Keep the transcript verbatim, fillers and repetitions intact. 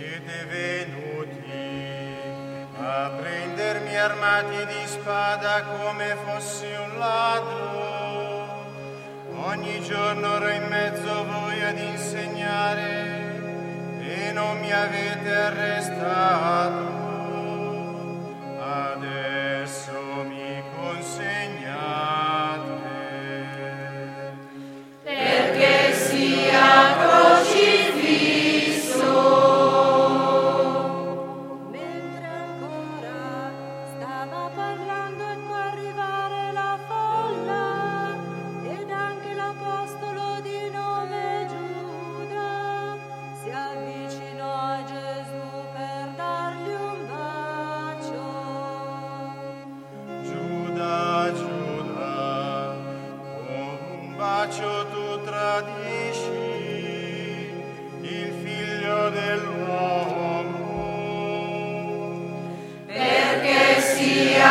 Siete venuti a prendermi armati di spada come fossi un ladro. Ogni giorno ero in mezzo a voi ad insegnare e non mi avete arrestato. Adesso mi consegnate. Perché sia crocifisso. Mentre ancora stava parlando, ecco arrivare la folla ed anche l'apostolo di nome Giuda si avvicinò a Gesù per dargli un bacio. Giuda, Giuda, con un bacio tu tradisci il figlio dell'uomo. Perché sia